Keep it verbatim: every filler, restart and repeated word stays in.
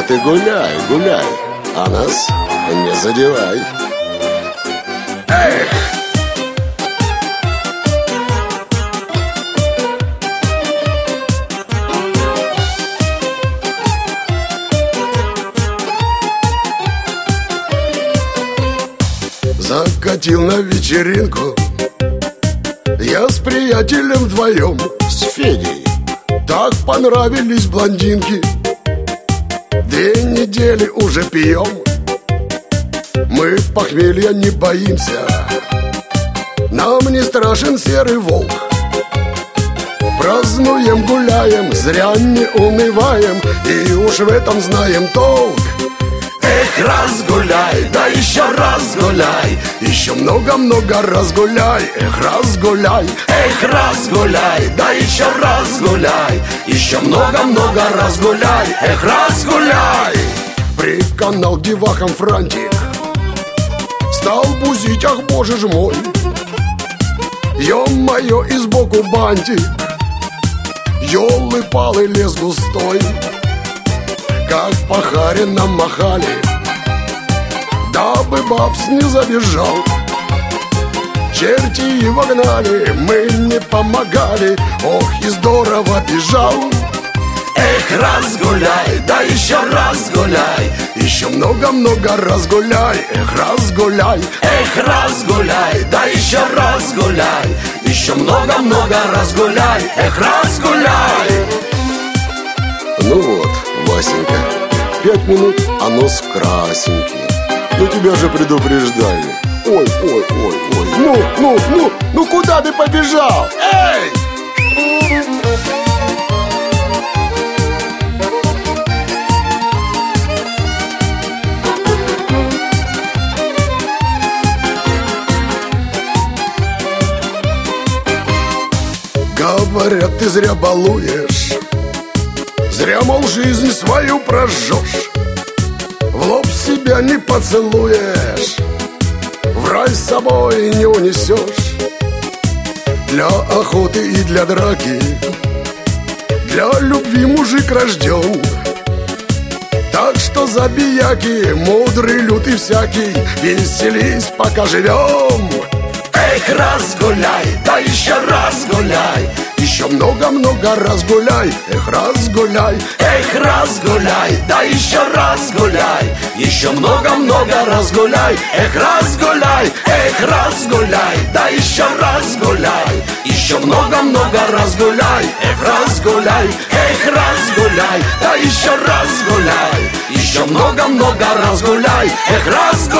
ты гуляй, гуляй, а нас не задевай. Эх! Закатил на вечеринку я с приятелем вдвоем, с Федей. Так понравились блондинки, две недели уже пьем. Мы похмелья не боимся, нам не страшен серый волк. Празднуем, гуляем, зря не унываем, и уж в этом знаем толк. Эх, раз гуляй, да еще раз гуляй, еще много-много раз гуляй. Эх, раз гуляй, эх, раз гуляй, да еще раз гуляй, еще много-много раз гуляй. Эх, раз гуляй. Приканал девахам франтик, стал бузить, ах, боже ж мой. Ё-моё, и сбоку бантик, ёлы-палы, лес густой. Как пахаринам махали, дабы бабс не забежал. Черти его гнали, мы не помогали, ох, и здорово бежал. Эх, раз гуляй, да еще раз гуляй, еще много-много раз гуляй. Эх, раз гуляй, эх, раз гуляй, да еще раз гуляй, еще много-много раз гуляй. Эх, раз гуляй. Ну вот, Васенька, пять минут, а нос красенький. Ну тебя же предупреждали. Ой, ой, ой, ой. Ну, ну, ну, ну куда ты побежал? Эй! Говорят, ты зря балуешь, зря, мол, жизнь свою прожжешь, в лоб себя не поцелуешь, в рай с собой не унесешь. Для охоты и для драки, для любви мужик рожден. Так что забияки, мудрый, лютый всякий, веселись, пока живем. Эх, раз гуляй, да еще раз гуляй, еще много-много раз гуляй. Эх, раз гуляй, эх, раз гуляй, да еще раз гуляй, еще много-много раз гуляй. Эх, раз гуляй, эх, раз гуляй, да еще раз гуляй, еще много-много раз гуляй. Эх, раз гуляй, эх, раз гуляй, да еще раз гуляй, еще много-много раз гуляй. Эх, раз гуляй.